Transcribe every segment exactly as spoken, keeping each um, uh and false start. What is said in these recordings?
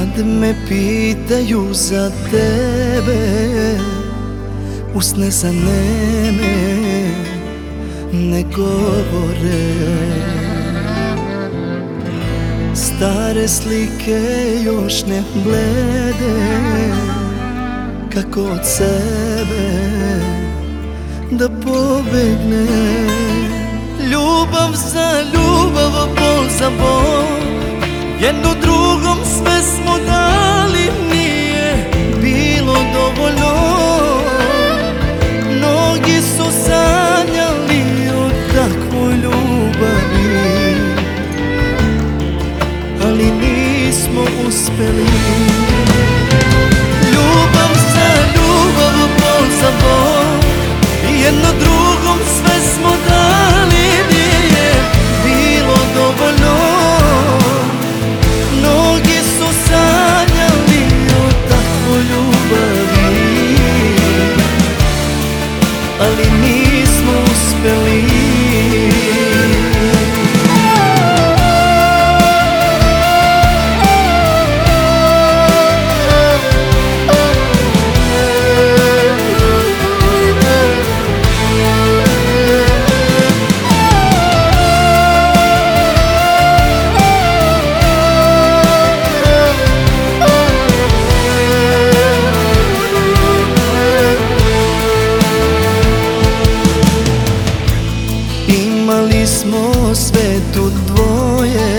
Kad me pitaju za tebe, usne zaneme, ne govore. Stare slike još ne blede, kako od sebe da pobegne. Ljubav za ljubav, bol za bol, jedno drugom sve smo dali, nije bilo dovoljno. Mnogi su sanjali o takvoj ljubavi, ali nismo uspeli. Ljubav za ljubav, bol za bol, jedno drugom sve smo dali, nije bilo dovoljno. Mnogi su sanjali o takvoj ljubavi, ali nismo uspeli. Imali smo sve tu dvoje,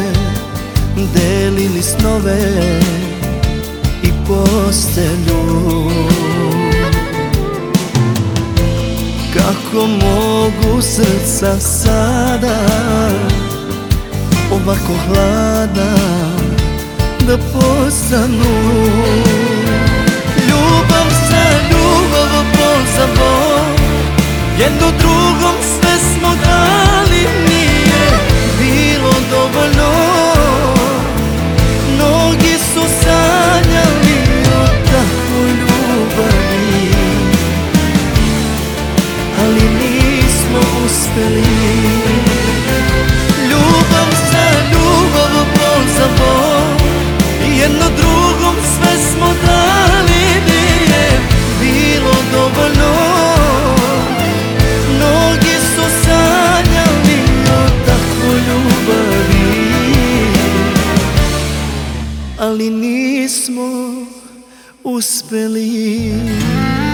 delili snove i postelju. Kako mogu srca sada ovako hladna da postanu? Ljubav za ljubav, bol za bol, jedno drugom sve smo dali, nije bilo dovoljno. Mnogi su sanjali o takvoj ljubavi, ali nismo uspeli. Ljubav za ljubav, bol za bol, jedno drugom sve smo dali, nije bilo dovoljno. Mnogi su sanjali o takvoj ljubavi, ali nismo uspeli.